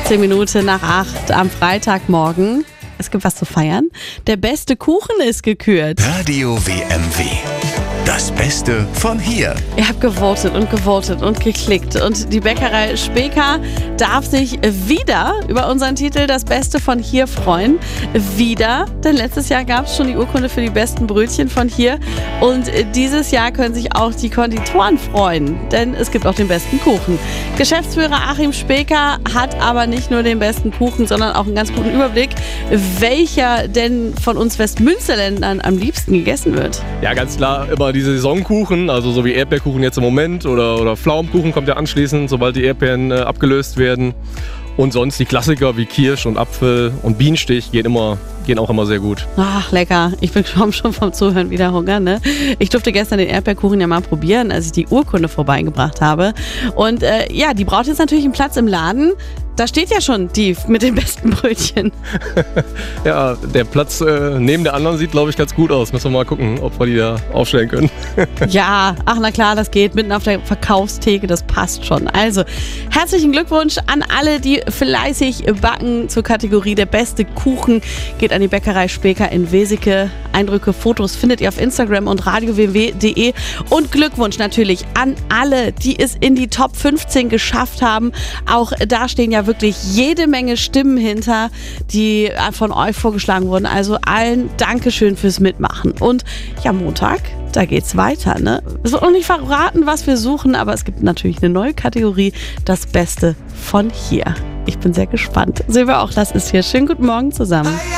18 Minuten nach 8 am Freitagmorgen. Es gibt was zu feiern. Der beste Kuchen ist gekürt. Radio WMW. Das Beste von hier. Ihr habt gewotet und geklickt. Und die Bäckerei Speker darf sich wieder über unseren Titel Das Beste von hier freuen. Wieder, denn letztes Jahr gab es schon die Urkunde für die besten Brötchen von hier. Und dieses Jahr können sich auch die Konditoren freuen, denn es gibt auch den besten Kuchen. Geschäftsführer Achim Speker hat aber nicht nur den besten Kuchen, sondern auch einen ganz guten Überblick, welcher denn von uns Westmünsterländern am liebsten gegessen wird. Ja, ganz klar, immer diese Saisonkuchen, also so wie Erdbeerkuchen jetzt im Moment oder Pflaumenkuchen kommt ja anschließend, sobald die Erdbeeren abgelöst werden. Und sonst die Klassiker wie Kirsch und Apfel und Bienenstich gehen auch immer sehr gut. Ach, lecker. Ich bekomme schon vom Zuhören wieder Hunger, ne? Ich durfte gestern den Erdbeerkuchen ja mal probieren, als ich die Urkunde vorbeigebracht habe. Und die braucht jetzt natürlich einen Platz im Laden. Da steht ja schon die mit den besten Brötchen. Ja, der Platz neben der anderen sieht, glaube ich, ganz gut aus. Müssen wir mal gucken, ob wir die da aufstellen können. Ja, ach na klar, das geht. Mitten auf der Verkaufstheke, das passt schon. Also, herzlichen Glückwunsch an alle, die fleißig backen zur Kategorie Der beste Kuchen. Geht an die Bäckerei Speker in Weseke. Eindrücke, Fotos findet ihr auf Instagram und radioww.de. Und Glückwunsch natürlich an alle, die es in die Top 15 geschafft haben. Auch da stehen ja wirklich jede Menge Stimmen hinter, die von euch vorgeschlagen wurden. Also allen Dankeschön fürs Mitmachen. Und ja, Montag, da geht's weiter, ne? Es wird noch nicht verraten, was wir suchen, aber es gibt natürlich eine neue Kategorie, das Beste von hier. Ich bin sehr gespannt. Silvia auch, das ist hier. Schönen guten Morgen zusammen.